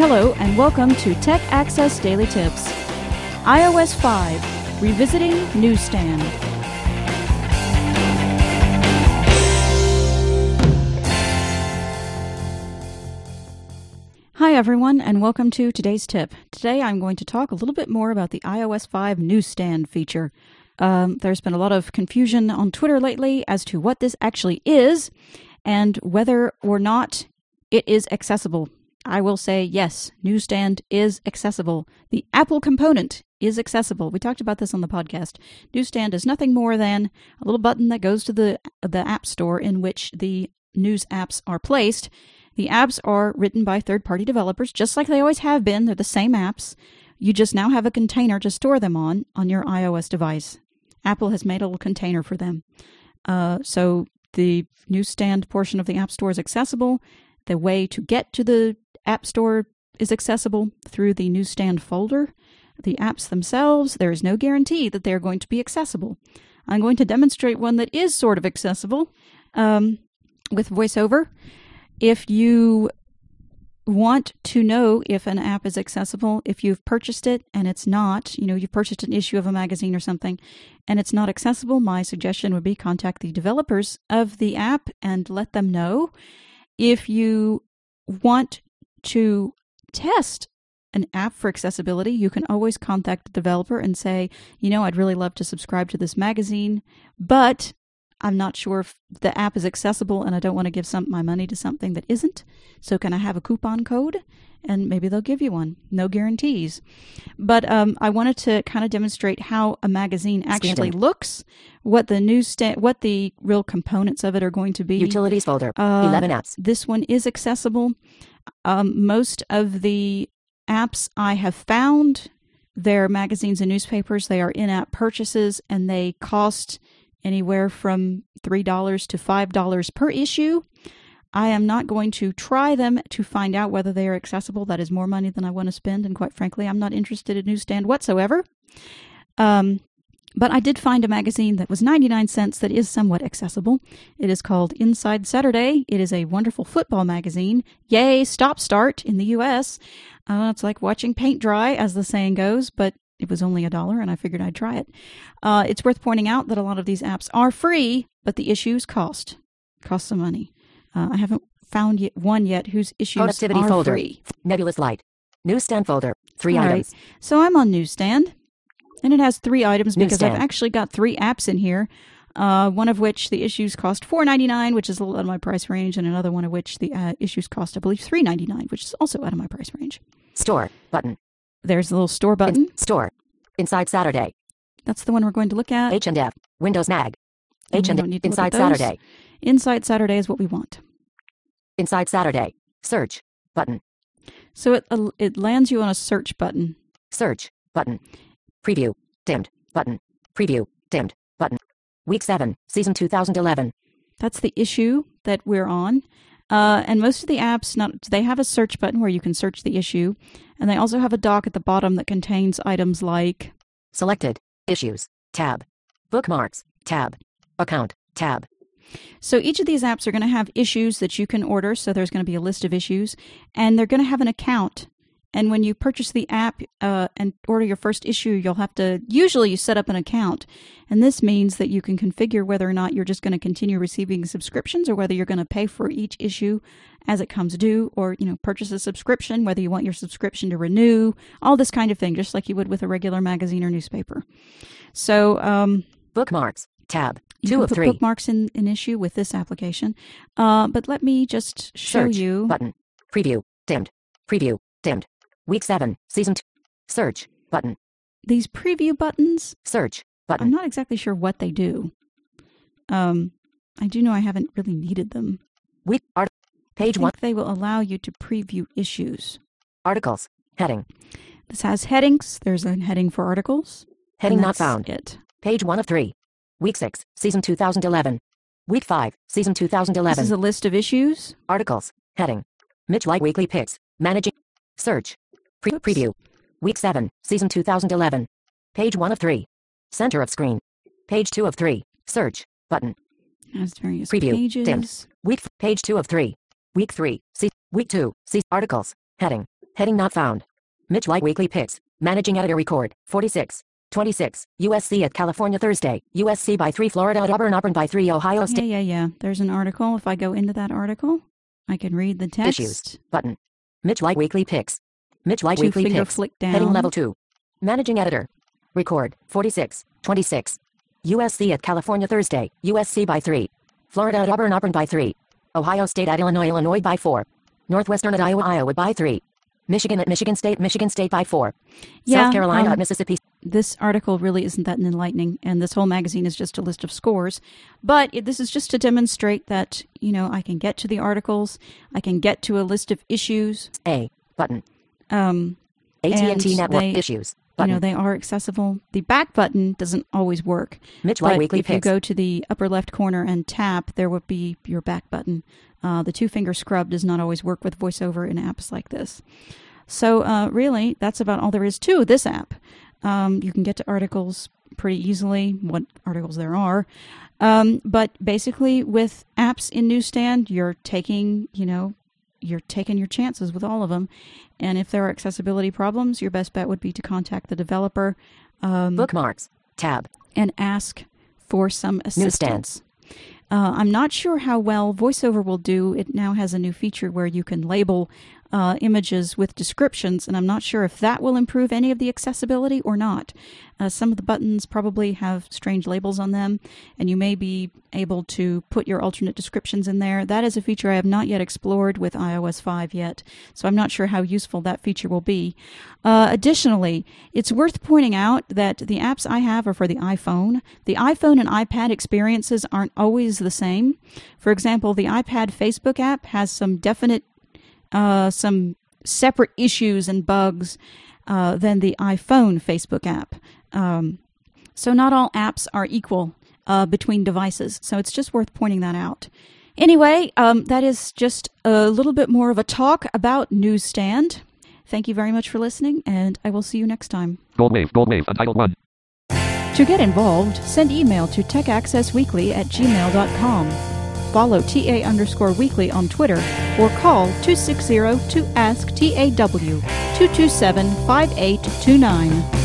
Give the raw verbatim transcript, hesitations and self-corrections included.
Hello and welcome to Tech Access Daily Tips. i O S five, Revisiting Newsstand. Hi everyone and welcome to today's tip. Today I'm going to talk a little bit more about the i O S five Newsstand feature. Um, there's been a lot of confusion on Twitter lately as to what this actually is and whether or not it is accessible. I will say yes, Newsstand is accessible. The Apple component is accessible. We talked about this on the podcast. Newsstand is nothing more than a little button that goes to the the App Store in which the news apps are placed. The apps are written by third-party developers, just like they always have been. They're the same apps. You just now have a container to store them on, on your iOS device. Apple has made a little container for them. Uh, so the Newsstand portion of the App Store is accessible. The way to get to the App Store is accessible through the Newsstand folder. The apps themselves, there is no guarantee that they're going to be accessible. I'm going to demonstrate one that is sort of accessible um, with VoiceOver. If you want to know if an app is accessible, if you've purchased it and it's not, you know, you've purchased an issue of a magazine or something and it's not accessible, my suggestion would be contact the developers of the app and let them know. If you want to test an app for accessibility, you can always contact the developer and say, you know, I'd really love to subscribe to this magazine, but I'm not sure if the app is accessible and I don't want to give some my money to something that isn't. So can I have a coupon code? And maybe they'll give you one. No guarantees. But um, I wanted to kind of demonstrate how a magazine actually looks, what the newsstand, what the real components of it are going to be. Utilities folder, uh, eleven apps. This one is accessible. Um, most of the apps I have found, they're magazines and newspapers. They are in-app purchases, and they cost anywhere from three dollars to five dollars per issue. I am not going to try them to find out whether they are accessible. That is more money than I want to spend, and quite frankly, I'm not interested in Newsstand whatsoever. Um, but I did find a magazine that was ninety-nine cents that is somewhat accessible. It is called Inside Saturday. It is a wonderful football magazine. Yay, stop-start in the U S. Uh, it's like watching paint dry, as the saying goes, but it was only a dollar, and I figured I'd try it. Uh, it's worth pointing out that a lot of these apps are free, but the issues cost. Cost some money. Uh, I haven't found yet one yet whose issues Productivity are folder, free. Nebulous Light, Newsstand folder, three All items. Right. So I'm on Newsstand, and it has three items because Newsstand. I've actually got three apps in here, uh, one of which the issues cost four ninety-nine, which is a little out of my price range, and another one of which the uh, issues cost, I believe, three ninety-nine, which is also out of my price range. Store button. There's a little store button. In- store. Inside Saturday. That's the one we're going to look at. H and F. Windows Mag. And H we and don't F. need to look at Inside those. Saturday. Inside Saturday is what we want. Inside Saturday. Search button. So it uh, it lands you on a search button. Search button. Preview dimmed button. Preview dimmed button. Week seven, season two thousand eleven. That's the issue that we're on. Uh, and most of the apps, not they have a search button where you can search the issue. And they also have a dock at the bottom that contains items like Selected. Issues. Tab. Bookmarks. Tab. Account. Tab. So each of these apps are going to have issues that you can order. So there's going to be a list of issues. And they're going to have an account. And when you purchase the app uh, and order your first issue, you'll have to, usually you set up an account. And this means that you can configure whether or not you're just going to continue receiving subscriptions or whether you're going to pay for each issue as it comes due, or, you know, purchase a subscription, whether you want your subscription to renew, all this kind of thing, just like you would with a regular magazine or newspaper. So, um, Bookmarks. Tab. you Two can of put three. bookmarks in an issue with this application. Uh, but let me just show Search you. button. Preview dimmed. Preview dimmed. Week seven, season two. Search button. These preview buttons. Search button. I'm not exactly sure what they do. Um, I do know I haven't really needed them. Week art. I Page think one. they will allow you to preview issues. Articles. Heading. This has headings. There's a heading for articles. Heading and not that's found. It. Page one of three. Week six, season two thousand eleven. Week five, season two thousand This eleven. is a list of issues. Articles. Heading. Mitch Light Weekly Picks. Managing. Search. Pre- Oops. preview. Week seven, season two thousand eleven. Page one of three. Center of screen. Page two of three. Search button. Has various Preview. pages. Dimmed. Week. Page two of three. Week three. See. Week two. See. Articles. Heading. Heading not found. Mitch Light Weekly Picks. Managing Editor Record. forty-six. twenty-six. U S C at California Thursday. U S C by three. Florida at Auburn. Auburn by three. Ohio State. Yeah, yeah, yeah. There's an article. If I go into that article, I can read the text. Issues. Button. Mitch Light Weekly Picks. Mitch Light Two Weekly finger Picks. flick down. Heading level two. Managing Editor. Record. forty-six. twenty-six. U S C at California Thursday. U S C by three. Florida at Auburn. Auburn by three. Ohio State at Illinois. Illinois by four. Northwestern at Iowa. Iowa by three. Michigan at Michigan State. Michigan State by four. Yeah, South Carolina um, at Mississippi. This article really isn't that enlightening, and this whole magazine is just a list of scores. But it, this is just to demonstrate that, you know, I can get to the articles. I can get to a list of issues. A. Button. Um, A T and T and Network they- Issues. you Button. know, they are accessible. The back button doesn't always work. Mitch Light But Weekly if you Picks. go to the upper left corner and tap, there would be your back button. Uh, the two-finger scrub does not always work with VoiceOver in apps like this. So uh, really, that's about all there is to this app. Um, you can get to articles pretty easily, what articles there are. Um, but basically, with apps in Newsstand, you're taking, you know, you're taking your chances with all of them. And if there are accessibility problems, your best bet would be to contact the developer um, Bookmarks. Tab. and ask for some assistance. Uh, I'm not sure how well VoiceOver will do. It now has a new feature where you can label uh, images with descriptions, and I'm not sure if that will improve any of the accessibility or not. Uh, some of the buttons probably have strange labels on them, and you may be able to put your alternate descriptions in there. That is a feature I have not yet explored with i O S five yet, so I'm not sure how useful that feature will be. Uh, additionally, it's worth pointing out that the apps I have are for the iPhone. The iPhone and iPad experiences aren't always the same. For example, the iPad Facebook app has some definite, uh, some separate issues and bugs uh, than the iPhone Facebook app. Um, so not all apps are equal uh, between devices. So it's just worth pointing that out. Anyway, um, that is just a little bit more of a talk about Newsstand. Thank you very much for listening, and I will see you next time. Goldwave, Goldwave, Untitled one. To get involved, send email to techaccessweekly at gmail dot com. Follow T A underscore weekly on Twitter or call two six zero two ask T A W two two seven five eight two nine.